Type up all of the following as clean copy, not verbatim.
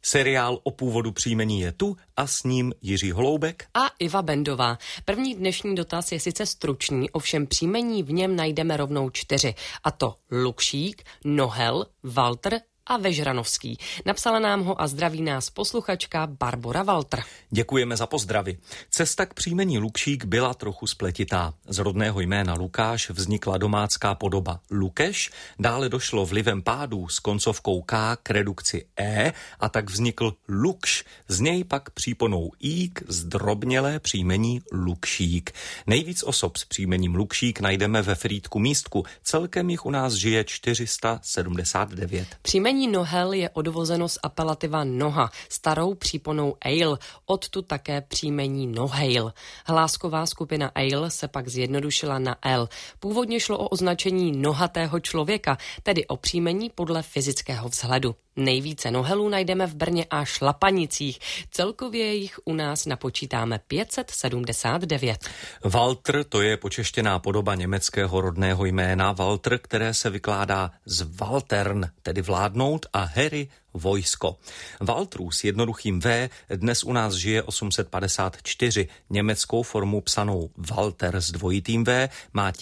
Seriál o původu příjmení je tu a s ním Jiří Holoubek a Iva Bendová. První dnešní dotaz je sice stručný, ovšem příjmení v něm najdeme rovnou 4. A to Lukšík, Nohel, Walter a Vežranovský. Napsala nám ho a zdraví nás posluchačka Barbora Walter. Děkujeme za pozdravy. Cesta k příjmení Lukšík byla trochu spletitá. Z rodného jména Lukáš vznikla domácká podoba Lukeš, dále došlo vlivem pádů s koncovkou K k redukci E a tak vznikl Lukš. Z něj pak příponou ík zdrobnělé příjmení Lukšík. Nejvíc osob s příjmením Lukšík najdeme ve Frýdku Místku. Celkem jich u nás žije 479. Příjmení Nohel je odvozeno z apelativa noha, starou příponou eil, odtud také příjmení Nohejl. Hlásková skupina eil se pak zjednodušila na el. Původně šlo o označení nohatého člověka, tedy o příjmení podle fyzického vzhledu. Nejvíce Nohelů najdeme v Brně a Šlapanicích. Celkově jich u nás napočítáme 579. Walter, to je počeštěná podoba německého rodného jména Walter, které se vykládá z Waltern, tedy vládnout, a Harry vojsko. Waltrů s jednoduchým V dnes u nás žije 854. Německou formu psanou Walter s dvojitým V má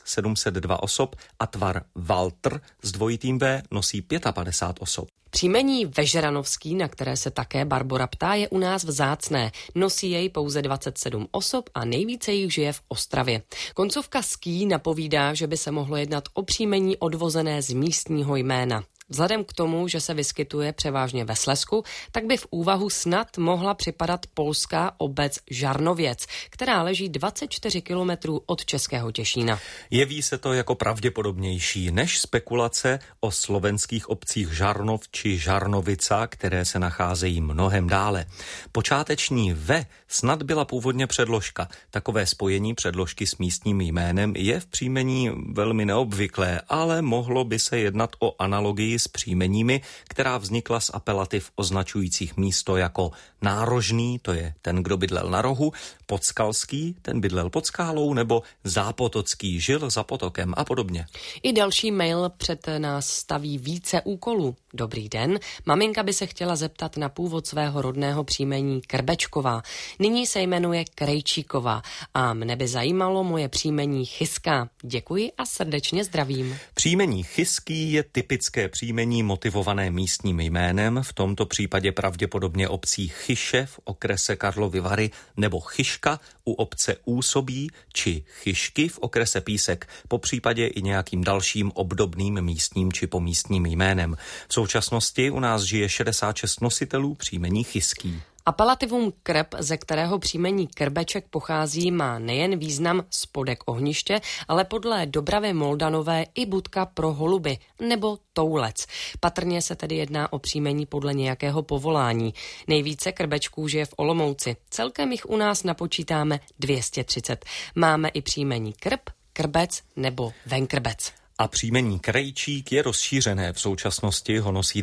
1702 osob a tvar Walter s dvojitým V nosí 55 osob. Příjmení Vežranovský, na které se také Barbora ptá, je u nás vzácné. Nosí jej pouze 27 osob a nejvíce jich žije v Ostravě. Koncovka ský napovídá, že by se mohlo jednat o příjmení odvozené z místního jména. Vzhledem k tomu, že se vyskytuje převážně ve Slezsku, tak by v úvahu snad mohla připadat polská obec Žarnověc, která leží 24 kilometrů od Českého Těšína. Jeví se to jako pravděpodobnější než spekulace o slovenských obcích Žarnov či Žarnovica, které se nacházejí mnohem dále. Počáteční ve snad byla původně předložka. Takové spojení předložky s místním jménem je v příjmení velmi neobvyklé, ale mohlo by se jednat o analogii s příjmeními, která vznikla z apelativ označujících místo jako Nárožný, to je ten, kdo bydlel na rohu, Podskalský, ten bydlel pod skálou, nebo Zápotocký, žil za potokem a podobně. I další mail před nás staví více úkolů. Dobrý den, maminka by se chtěla zeptat na původ svého rodného příjmení Krbečková. Nyní se jmenuje Krejčíková a mne by zajímalo moje příjmení Chyská. Děkuji a srdečně zdravím. Příjmení Chyský je typické příjmení motivované místním jménem, v tomto případě pravděpodobně obcí Chyše v okrese Karlovy Vary nebo Chyška u obce Úsobí či Chyšky v okrese Písek, popřípadě i nějakým dalším obdobným místním či pomístním jménem. V současnosti u nás žije 66 nositelů příjmení Chyský. Apelativum krb, ze kterého příjmení Krbeček pochází, má nejen význam spodek ohniště, ale podle Dobravy Moldanové i budka pro holuby nebo toulec. Patrně se tedy jedná o příjmení podle nějakého povolání. Nejvíce Krbečků žije v Olomouci. Celkem jich u nás napočítáme 230. Máme i příjmení Krb, Krbec nebo Venkrbec. A příjmení Krejčík je rozšířené, v současnosti ho nosí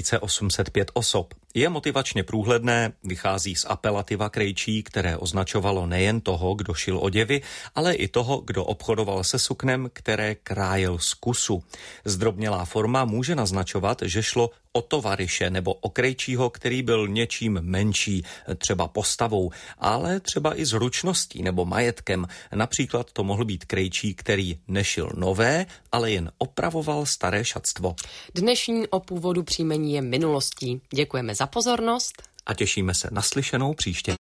2805 osob. Je motivačně průhledné, vychází z apelativa Krejčík, které označovalo nejen toho, kdo šil oděvy, ale i toho, kdo obchodoval se suknem, které krájel z kusu. Zdrobnělá forma může naznačovat, že šlo o tovaryše nebo o krejčího, který byl něčím menší, třeba postavou, ale třeba i zručností nebo majetkem. Například to mohl být krejčí, který nešil nové, ale jen opravoval staré šatstvo. Dnešní o původu příjmení je minulostí. Děkujeme za pozornost a těšíme se na slyšenou příště.